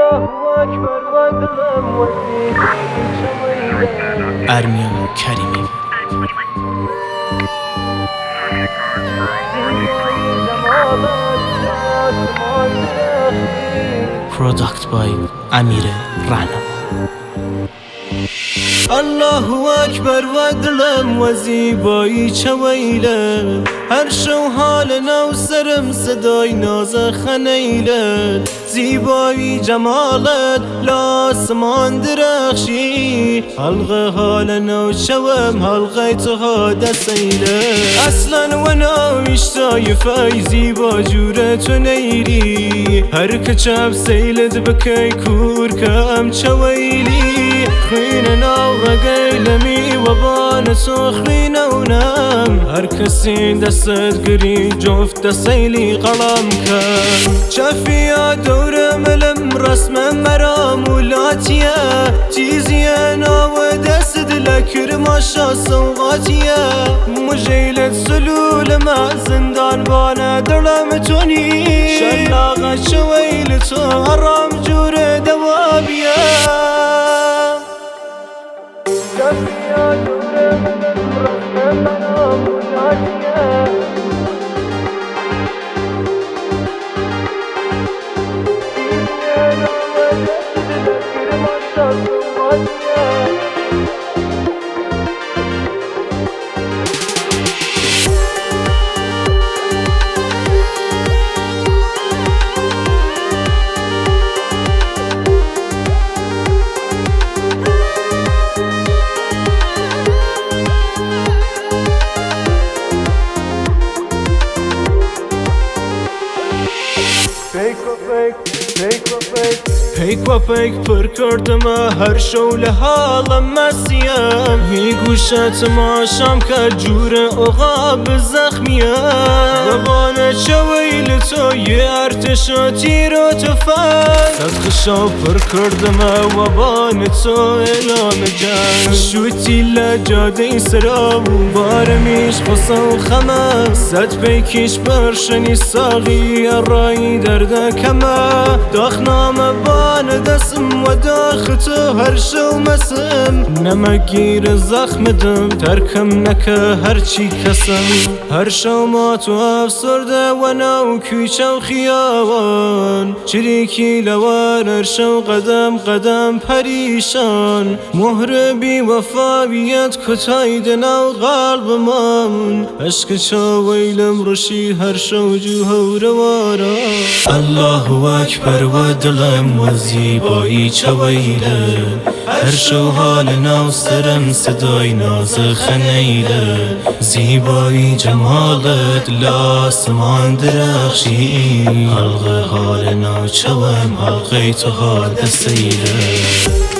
ارمیا کریمی پروداکت بای امیر رهنما. الله اکبر و دلم و زیبایی چه ویله، هر شو حال نو سرم صدای ناز خنیله، زیبایی جمالت لاسمان درخشی، حلقه حال نو شوم حلقه تو ها دسیله، اصلا و نوشتای فیزی با جوره تو نیری، هر کچب سیلت بکی کور کم چه ویلی، خوین نو رقیلمی و بان سخرین اونم، هر کسی دستت گری جفت دستیلی قلم کن، چفیا دور ملم رسم مرامولاتیه، چیزیه ناو دست دلکر ماشا سوغاتیه، مجیلت سلول ما زندان بانه دلم تونی، شلاغه شویل تو حرام جور دوابیه، چفیا دور ملم رسم مرامولاتیه، پیک و پیک پر کردم هر شول حالم مسیم، هی گوشت ما شام که جور اقاب زخمیم، زبان چویل تو یه ارتش و تیر و تفنگ، صد خشا پر کردم و بان تو اعلام جنگ، شوتی لجاده سرا و بارمیش خصا و خمه، صد پیکیش برشنی ساقی رای درد کمه، داخنام بان دسم و داخل تو هر شو مسم، نمگیر زخم دم ترکم نکه هرچی کسم، هر شو ما تو افسرده و نو کوچه و خیابان، چریکی لوان هر شو قدم قدم پریشان، مهر بی وفاویت کتاید نو قلب من، عشق چا ویلم رشی هر شو جوه و روارا، الله اکبر و دلم و زیبایی چه ویله، هر شو حال نو سرم صدای ناز خنیله، زیبایی جمالت لاسمان درخشی، حلقه حال نو چوم حلقه تو حال دسیله.